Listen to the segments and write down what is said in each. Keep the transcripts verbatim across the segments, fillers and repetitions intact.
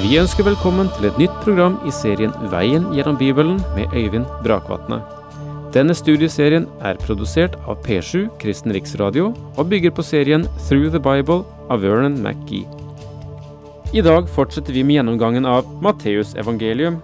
Vi ønsker velkommen til et nytt program i serien Veien gjennom Bibelen med Øyvind Brakvatne. Denne studieserien er produsert av P sju Kristen Riksradio og bygger på serien Through the Bible av Vernon McGee. I dag fortsetter vi med gjennomgangen av Matteus evangelium.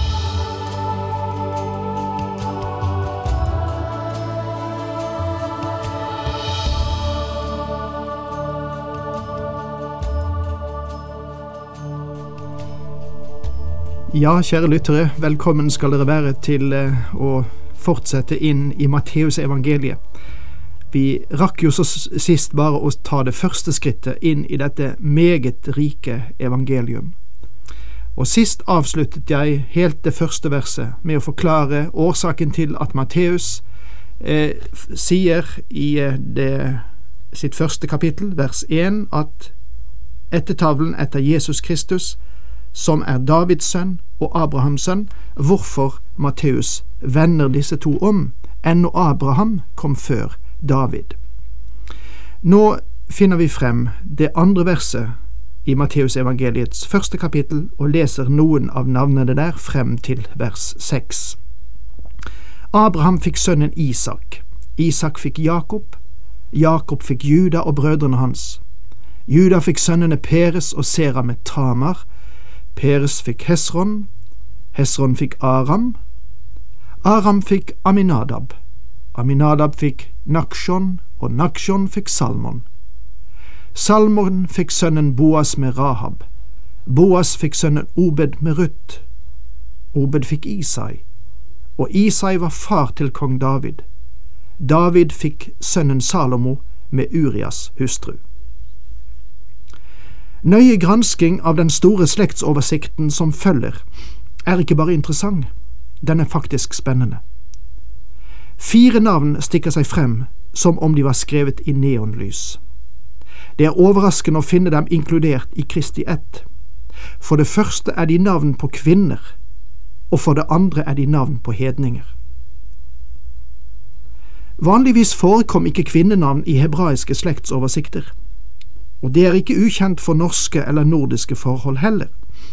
Ja, kjære lyttere, velkommen skal dere være til eh, å fortsette inn i Matteus evangeliet. Vi rakk jo så sist bare å ta det første skrittet inn i dette meget rike evangelium. Og sist avsluttet jeg helt det første verset med å forklare årsaken til at Matteus eh, sier i eh, det, sitt første kapittel, vers én, at ettertavlen etter Jesus Kristus, som er Davids sønn og Abrahams sønn, hvorfor Matteus vender disse to om, ennå Abraham kom før David. Nå finner vi frem det andre verset i Matteus evangeliets første kapittel og leser noen av navnene der frem til vers seks. Abraham fikk sønnen Isak, Isak fikk Jakob, Jakob fikk Juda og brødrene hans. Juda fikk sønnene Peres og Sera med Tamar, Peres fikk Hesron, Hesron fikk Aram, Aram fikk Aminadab, Aminadab fikk Nakshon, og Nakshon fikk Salmon. Salmon fikk sønnen Boas med Rahab, Boas fikk sønnen Obed med Ruth, Obed fikk Isai, og Isai var far til kong David. David fikk sønnen Salomo med Urias hustru. Nøye gransking av den store slektsoversikten som følger, er ikke bare interessant, den er faktisk spennende. Fire navn stikker seg frem som om de var skrevet i neonlys. Det er overraskende å finne dem inkludert i Kristi ett. For det første er de navn på kvinner, og for det andre er de navn på hedninger. Vanligvis forekom ikke kvinnenavn i hebraiske slektsoversikter, og det er ikke ukjent for norske eller nordiske forhold heller.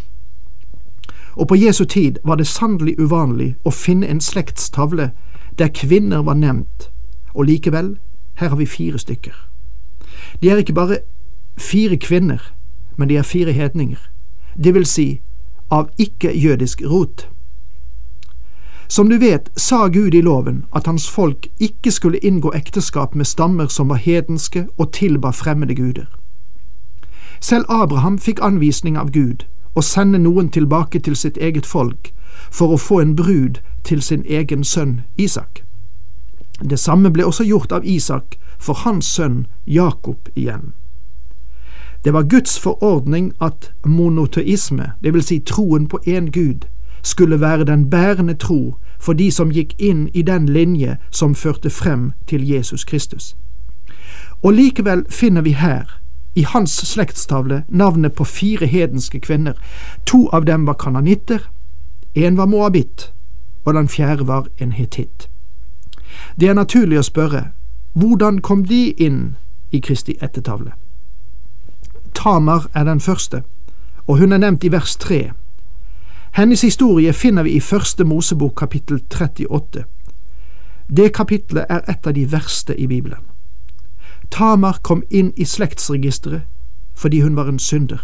Og på Jesu tid var det sannelig uvanlig å finne en slektstavle der kvinner var nevnt, og likevel, her har vi fire stykker. De er ikke bare fire kvinner, men de er fire hedninger, det vil si av ikke-jødisk rot. Som du vet, sa Gud i loven at hans folk ikke skulle inngå ekteskap med stammer som var hedenske og tilba fremmede guder. Selv Abraham fikk anvisning av Gud å sende noen tilbake til sitt eget folk for å få en brud til sin egen sønn Isak. Det samme ble også gjort av Isak for hans sønn Jakob igjen. Det var Guds forordning at monoteisme, det vil si troen på en Gud, skulle være den bærende tro for de som gikk inn i den linje som førte frem til Jesus Kristus. Og likevel finner vi her, i hans slektstavle, navnet på fire hedenske kvinner. To av dem var kananitter, en var moabitt, og den fjerde var en hetitt. Det er naturlig å spørre, hvordan kom de inn i Kristi ettertavle? Tamar er den første, og hun er nevnt i vers tre. Hennes historie finner vi i første Mosebok kapittel trettiåtte. Det kapitlet er et av de verste i Bibelen. Tamar kom inn i slektsregisteret fordi hun var en synder.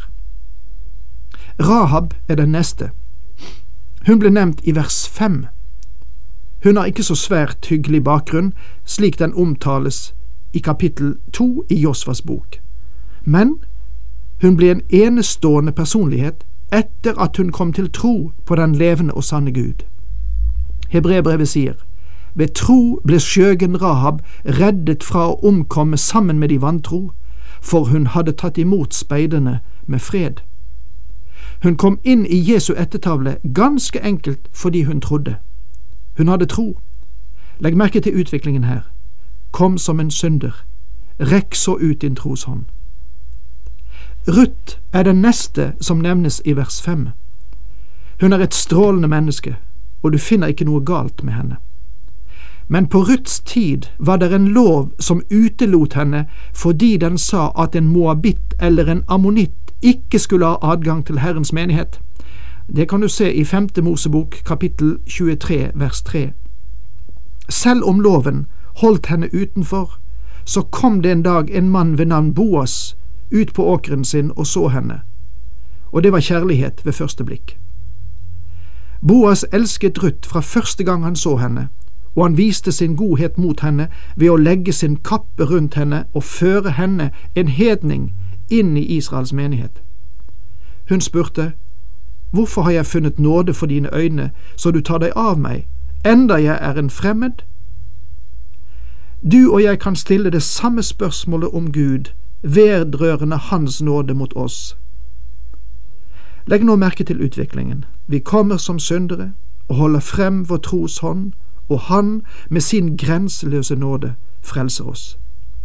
Rahab er den neste. Hun ble nevnt i vers fem. Hun har ikke så svært hyggelig bakgrunn, slik den omtales i kapittel to i Josvas bok. Men hun ble en enestående personlighet etter at hun kom til tro på den levende og sanne Gud. Hebreerbrevet sier, ved tro ble skjøgen Rahab reddet fra å omkomme sammen med de vantro, for hun hadde tatt imot speiderne med fred. Hun kom inn i Jesu ettertavle ganske enkelt fordi hun trodde. Hun hadde tro. Legg merke til utviklingen her. Kom som en synder. Rekk så ut din troshånd. Ruth er den neste som nevnes i vers fem. Hun er et strålende menneske, og du finner ikke noe galt med henne. Men på Ruths tid var det en lov som utelot henne fordi den sa at en moabitt eller en ammonitt ikke skulle ha adgang til Herrens menighet. Det kan du se i femte Mosebok kapittel tjuetre vers tre. Selv om loven holdt henne utenfor, så kom det en dag en mann ved navn Boas ut på åkeren sin og så henne, og det var kjærlighet ved første blikk. Boas elsket Ruth fra første gang han så henne, og han viste sin godhet mot henne ved å legge sin kappe rundt henne og føre henne, en hedning, inn i Israels menighet. Hun spurte, «Hvorfor har jeg funnet nåde for dine øyne, så du tar deg av meg, enda jeg er en fremmed?» Du og jeg kan stille det samme spørsmålet om Gud, vedrørende Hans nåde mot oss. Legg nå merke til utviklingen. Vi kommer som syndere og holder frem vår tros hånd, og Han med sin grenseløse nåde frelser oss.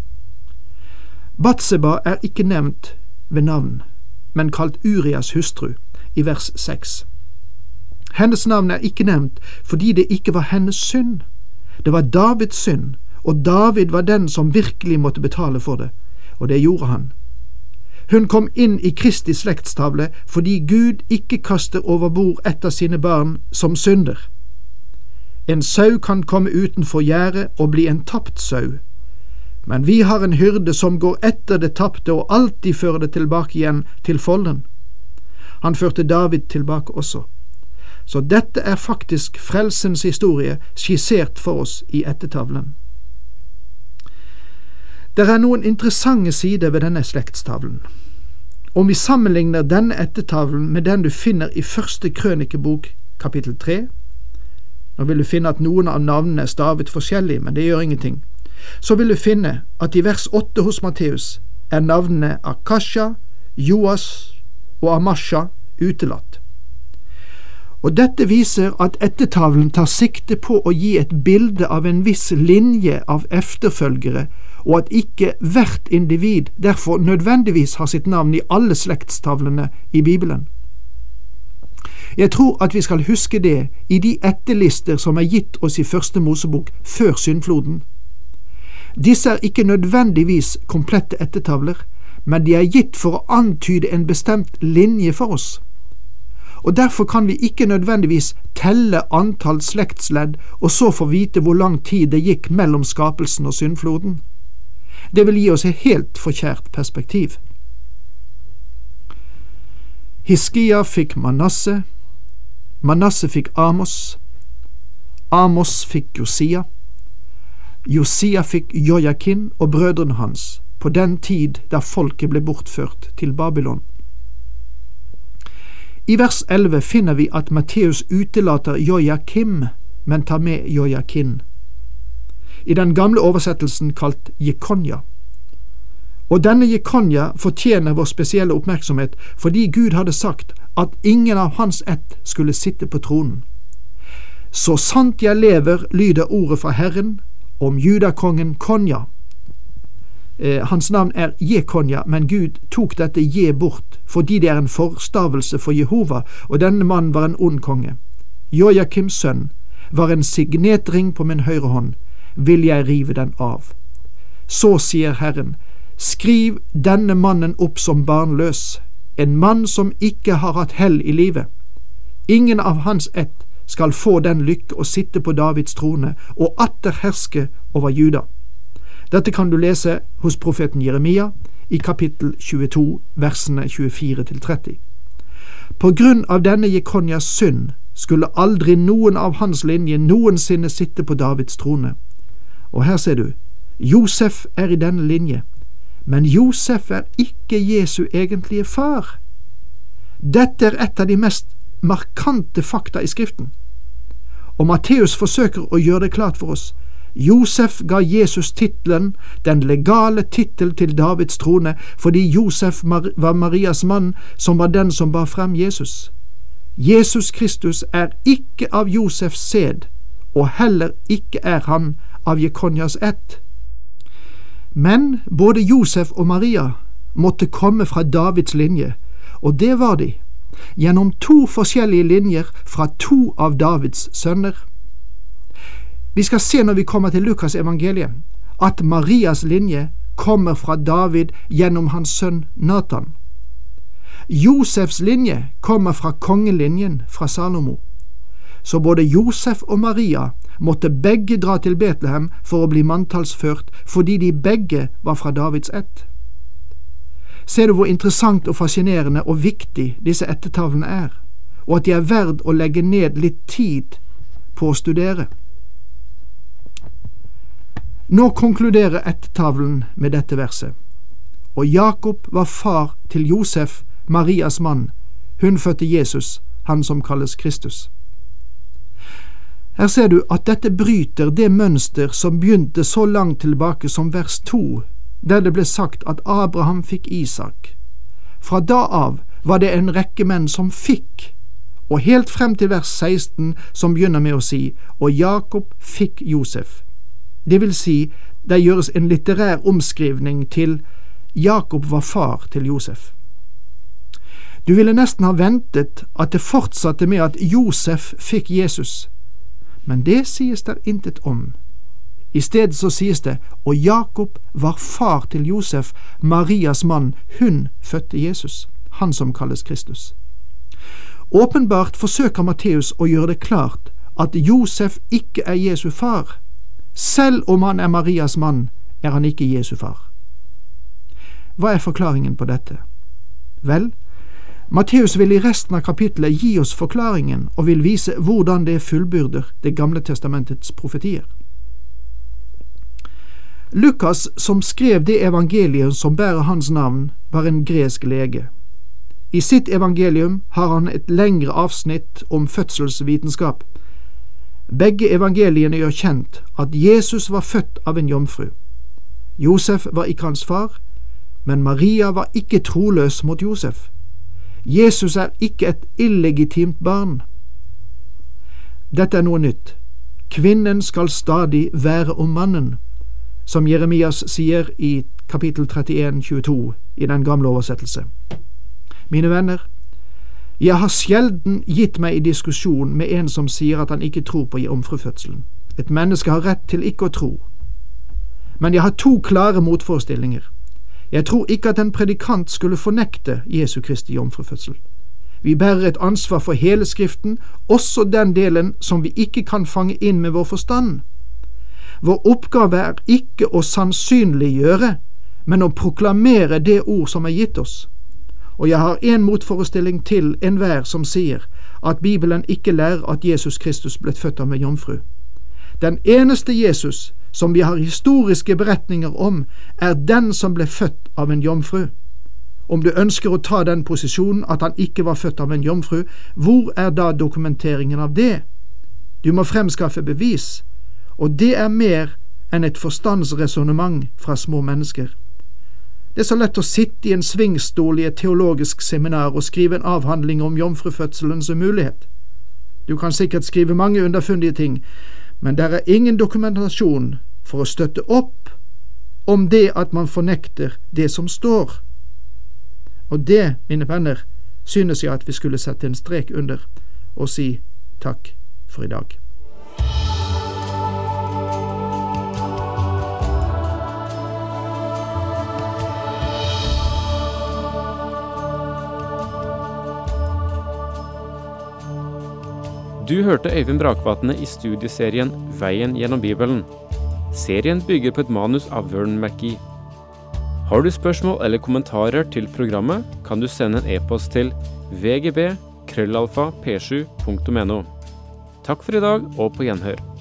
Batseba er ikke nevnt ved navn, men kalt Urias hustru i vers seks. Hennes navn er ikke nevnt fordi det ikke var hennes synd. Det var Davids synd, og David var den som virkelig måtte betale for det, og det gjorde han. Hun kom inn i Kristi slektstavle fordi Gud ikke kaster over bord ett av sine barn som synder. En sau kan komme utenfor gjerdet og bli en tapt sau, men vi har en hyrde som går etter det tapte og alltid fører det tilbake igjen til folden. Han førte David tilbake også. Så dette er faktisk frelsens historie skissert for oss i ættetavlen. Det er noen interessante sider ved denne slektstavlen. Om vi sammenligner denne ættetavlen med den du finner i første krønikebok, kapittel tre, nå vil du finne at noen av navnene er stavet forskjellig, men det gjør ingenting, så vil du finne at i vers åtte hos Matteus er navnene Akasha, Joas og Amasha utelatt. Og dette viser at ættetavlen tar sikte på å gi et bilde av en viss linje av efterfølgere, og at ikke hvert individ derfor nødvendigvis har sitt navn i alle slektstavlene i Bibelen. Jeg tror at vi skal huske det i de ættelister som er gitt oss i første Mosebok før syndfloden. Disse er ikke nødvendigvis komplette ættetavler, men de er gitt for å antyde en bestemt linje for oss. Og derfor kan vi ikke nødvendigvis telle antall slektsledd og så få vite hvor lang tid det gikk mellom skapelsen og syndfloden. Det vil gi oss et helt forkjært perspektiv. Hiskia fikk Manasse, Manasse fikk Amos, Amos fikk Josia, Josia fikk Jojakin og brødrene hans på den tid da folket ble bortført til Babylon. I vers elleve finner vi at Matteus utelater Jojakim, men tar med Jojakin. I den gamle oversettelsen kalt Jekonja. Og denne Jekonja fortjener vår spesielle oppmerksomhet fordi Gud hadde sagt at ingen av hans ett skulle sitte på tronen. Så sant jeg lever, lyder ordet fra Herren om judakongen Konja. Eh, hans navn er Jekonja, men Gud tok dette Je bort fordi det er en forstavelse for Jehova, og denne mannen var en ond konge. Jojakims sønn var en signetring på min høyre hånd, vil jeg rive den av. Så sier Herren, skriv denne mannen opp som barnløs, en mann som ikke har hatt hell i livet. Ingen av hans ett skal få den lykke å sitte på Davids trone og atter herske over Juda. Dette kan du lese hos profeten Jeremia i kapittel tjueto, versene tjuefire til tretti. På grunn av denne Jekonjas synd skulle aldri noen av hans linje noensinne sitte på Davids trone. Og her ser du, Josef er i denne linje, men Josef er ikke Jesu egentlige far. Dette er et av de mest markante fakta i Skriften. Og Matteus forsøker å gjøre det klart for oss. Josef ga Jesus titlen, den legale titel til Davids trone, fordi Josef var Marias mann, som var den som bar frem Jesus. Jesus Kristus er ikke av Josefs sæd, og heller ikke er han av Jekonjas ett. Men både Josef og Maria måtte komme fra Davids linje, og det var de, gjennom to forskjellige linjer fra to av Davids sønner. Vi skal se når vi kommer til Lukas evangeliet, at Marias linje kommer fra David gjennom hans sønn Nathan. Josefs linje kommer fra kongelinjen fra Salomo. Så både Josef og Maria måtte begge dra til Betlehem for å bli manntallsført, fordi de begge var fra Davids ett. Ser du hvor interessant og fascinerende og viktig disse ættetavlene er, og at de er verd å legge ned litt tid på å studere? Nå konkluderer ættetavlen med dette verset. Og Jakob var far til Josef, Marias mann. Hun fødte Jesus, han som kalles Kristus. Her ser du at dette bryter det mønster som begynte så langt tilbake som vers to, der det ble sagt at Abraham fikk Isak. Fra da av var det en rekke menn som fikk, og helt frem til vers seksten som begynner med å si, og Jakob fikk Josef. Det vil si, det gjøres en litterær omskrivning til Jakob var far til Josef. Du ville nesten ha ventet at det fortsatte med at Josef fikk Jesus, men det sies der intet om. I stedet så sies det, og Jakob var far til Josef, Marias mann, hun fødte Jesus, han som kalles Kristus. Åpenbart forsøker Matteus å gjøre det klart at Josef ikke er Jesu far. Selv om han er Marias mann, er han ikke Jesu far. Hva er forklaringen på dette? Vel, Matteus vil i resten av kapittelet gi oss forklaringen og vil vise hvordan det fullbyrder Det gamle testamentets profetier. Lukas, som skrev det evangeliet som bærer hans navn, var en gresk lege. I sitt evangelium har han et lengre avsnitt om fødselsvitenskap. Begge evangeliene gjør kjent at Jesus var født av en jomfru. Josef var ikke hans far, men Maria var ikke troløs mot Josef. Jesus er ikke et illegitimt barn. Dette er noe nytt. Kvinnen skal stadig være om mannen, som Jeremias sier i kapittel trettien tjueto i den gamle oversettelse. Mine venner, jeg har sjelden gitt meg i diskusjon med en som sier at han ikke tror på jomfrufødselen. Et menneske har rett til ikke å tro. Men jeg har to klare motforestillinger. Jeg tror ikke at en predikant skulle fornekte Jesu Kristi jomfrufødsel. Vi bærer et ansvar for hele Skriften, også den delen som vi ikke kan fange inn med vår forstand. Vår oppgave er ikke å sannsynliggjøre, men å proklamere det ord som er gitt oss. Og jeg har en motforestilling til enhver som sier at Bibelen ikke lærer at Jesus Kristus ble født av en jomfru. Den eneste Jesus som vi har historiske beretninger om, er den som ble født av en jomfru. Om du ønsker å ta den posisjonen at han ikke var født av en jomfru, hvor er da dokumenteringen av det? Du må fremskaffe bevis, og det er mer enn et forstandsresonemang fra små mennesker. Det er så lett å sitte i en svingstol i et teologisk seminar og skrive en avhandling om jomfrufødselens umulighet. Du kan sikkert skrive mange underfundige ting, men der er ingen dokumentasjon for å støtte opp om det at man fornekter det som står. Og det, mine venner, synes jeg at vi skulle sette en strek under og si takk for i dag. Du hørte Øyvind Brakvatne i studieserien Veien gjennom Bibelen. Serien bygger på et manus av Vern McGee. Har du spørsmål eller kommentarer til programmet, kan du sende en e-post til v g b krøllalfa p sju punktum n o. Takk for i dag, og på gjenhør.